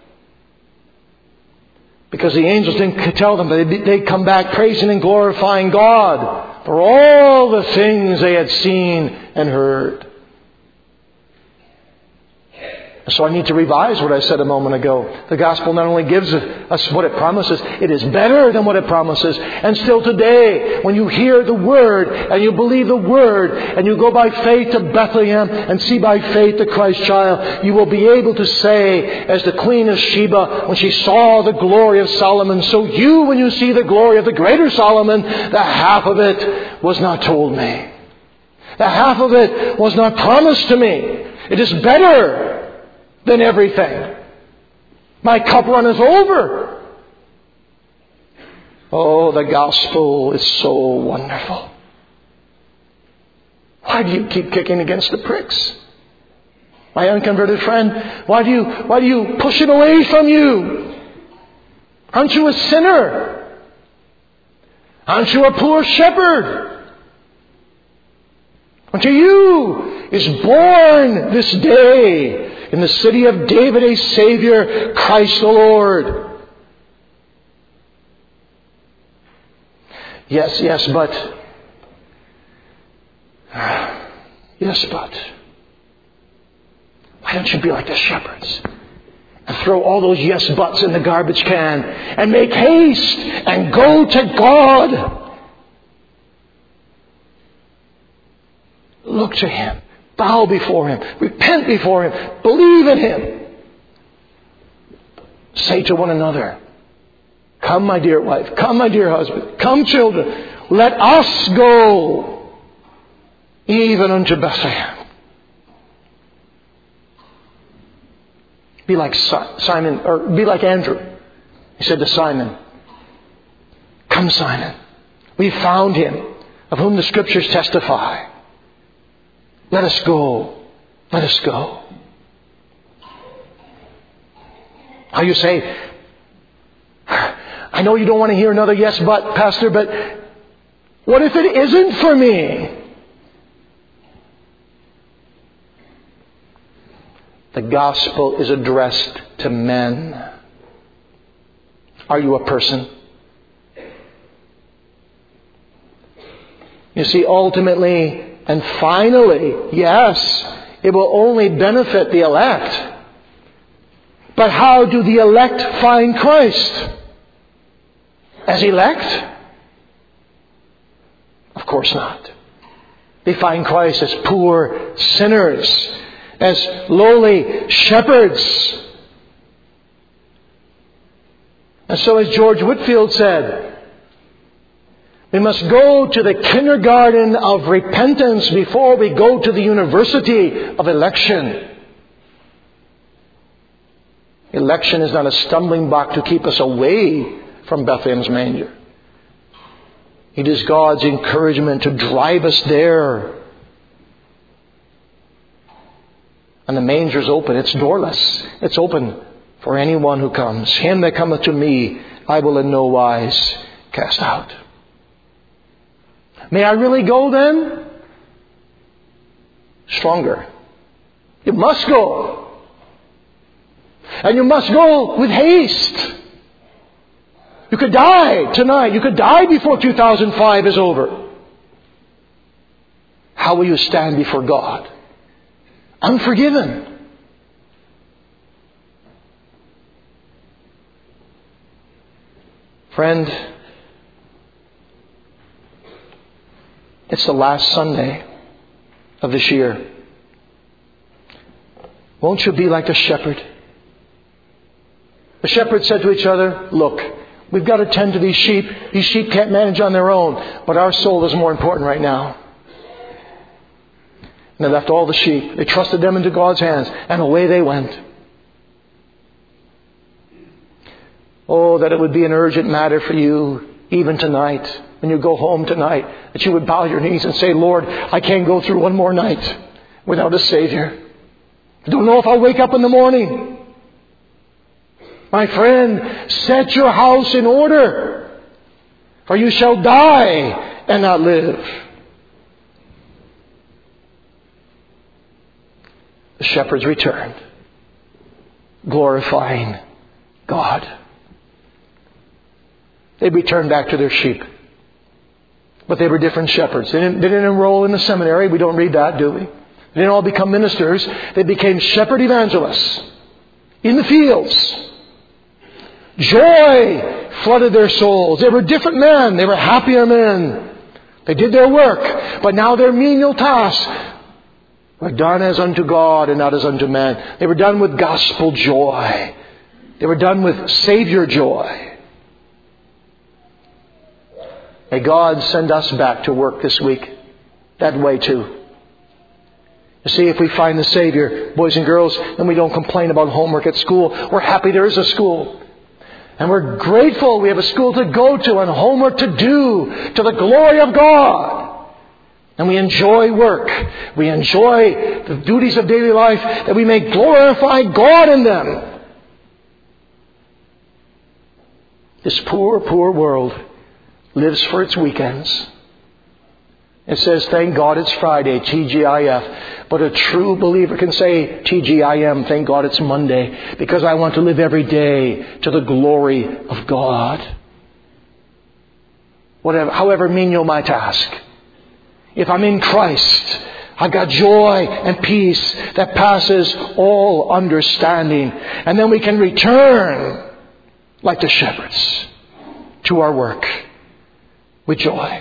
Because the angels didn't tell them that they'd come back praising and glorifying God for all the things they had seen and heard. So I need to revise what I said a moment ago. The gospel not only gives us what it promises, it is better than what it promises. And still today, when you hear the Word and you believe the Word and you go by faith to Bethlehem and see by faith the Christ child, you will be able to say, as the Queen of Sheba, when she saw the glory of Solomon, so you, when you see the glory of the greater Solomon, the half of it was not told me. The half of it was not promised to me. It is better than everything. My cup runneth over. Oh, the gospel is so wonderful. Why do you keep kicking against the pricks? My unconverted friend, why do you, why do you push it away from you? Aren't you a sinner? Aren't you a poor shepherd? Unto you is born this day in the city of David a Savior, Christ the Lord. Yes, yes, but. Yes, but. Why don't you be like the shepherds and throw all those yes buts in the garbage can and make haste and go to God? Look to Him. Bow before Him. Repent before Him. Believe in Him. Say to one another, come, my dear wife. Come, my dear husband. Come, children. Let us go even unto Bethlehem. Be like Simon, or be like Andrew. He said to Simon, come, Simon. We found Him, of whom the Scriptures testify. Let us go. Let us go. How you say, I know you don't want to hear another yes but, Pastor, but what if it isn't for me? The gospel is addressed to men. Are you a person? You see, ultimately and finally, yes, it will only benefit the elect. But how do the elect find Christ? As elect? Of course not. They find Christ as poor sinners, as lowly shepherds. And so, as George Whitefield said, we must go to the kindergarten of repentance before we go to the university of election. Election is not a stumbling block to keep us away from Bethlehem's manger. It is God's encouragement to drive us there. And the manger is open. It's doorless. It's open for anyone who comes. Him that cometh to me, I will in no wise cast out. May I really go then? Stronger. You must go. And you must go with haste. You could die tonight. You could die before two thousand five is over. How will you stand before God? Unforgiven. Friend, it's the last Sunday of this year. Won't you be like the shepherd? The shepherd said to each other, look, we've got to tend to these sheep. These sheep can't manage on their own, but our soul is more important right now. And they left all the sheep. They trusted them into God's hands, and away they went. Oh, that it would be an urgent matter for you, even tonight, when you go home tonight, that you would bow your knees and say, Lord, I can't go through one more night without a Savior. I don't know if I'll wake up in the morning. My friend, set your house in order, for you shall die and not live. The shepherds returned, glorifying God. They returned back to their sheep. But they were different shepherds. They didn't, they didn't enroll in the seminary. We don't read that, do we? They didn't all become ministers. They became shepherd evangelists in the fields. Joy flooded their souls. They were different men. They were happier men. They did their work. But now their menial tasks were done as unto God and not as unto man. They were done with gospel joy. They were done with Savior joy. May God send us back to work this week that way too. You see, if we find the Savior, boys and girls, then we don't complain about homework at school. We're happy there is a school. And we're grateful we have a school to go to and homework to do to the glory of God. And we enjoy work. We enjoy the duties of daily life that we may glorify God in them. This poor, poor world lives for its weekends. It says, thank God it's Friday, T G I F. But a true believer can say, T G I M, thank God it's Monday, because I want to live every day to the glory of God. Whatever, however menial my task. If I'm in Christ, I've got joy and peace that passes all understanding. And then we can return, like the shepherds, to our work with joy.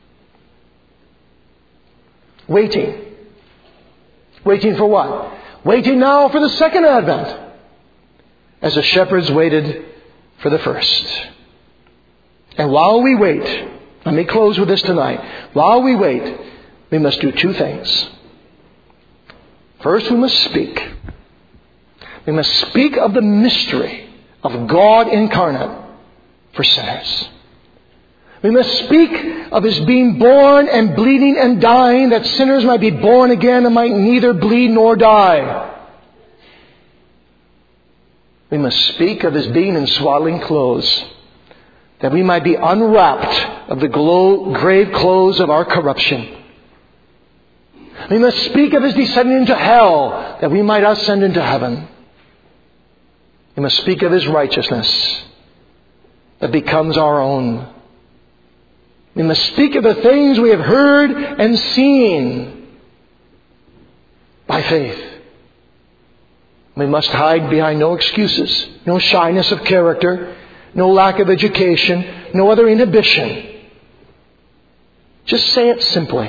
Waiting. Waiting for what? Waiting now for the second advent, as the shepherds waited for the first. And while we wait, let me close with this tonight. While we wait, we must do two things. First, we must speak. We must speak of the mystery of God incarnate for sinners. We must speak of His being born and bleeding and dying, that sinners might be born again and might neither bleed nor die. We must speak of His being in swaddling clothes, that we might be unwrapped of the glow, grave clothes of our corruption. We must speak of His descending into hell, that we might ascend into heaven. We must speak of His righteousness, that becomes our own. We must speak of the things we have heard and seen by faith. We must hide behind no excuses, no shyness of character, no lack of education, no other inhibition. Just say it simply.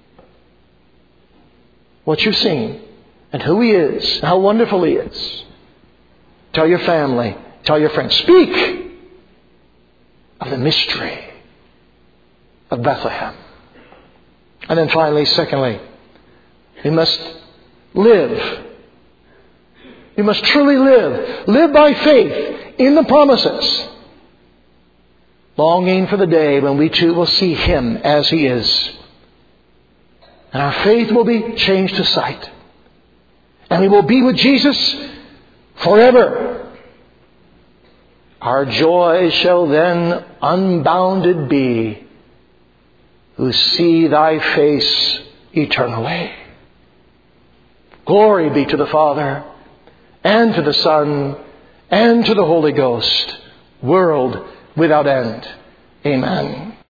What you've seen and who He is, how wonderful He is. Tell your family, tell your friends. Speak of the mystery of Bethlehem. And then finally, secondly, we must live. We must truly live. Live by faith in the promises. Longing for the day when we too will see Him as He is. And our faith will be changed to sight. And we will be with Jesus forever. Our joy shall then unbounded be, who see thy face eternally. Glory be to the Father, and to the Son, and to the Holy Ghost, world without end. Amen.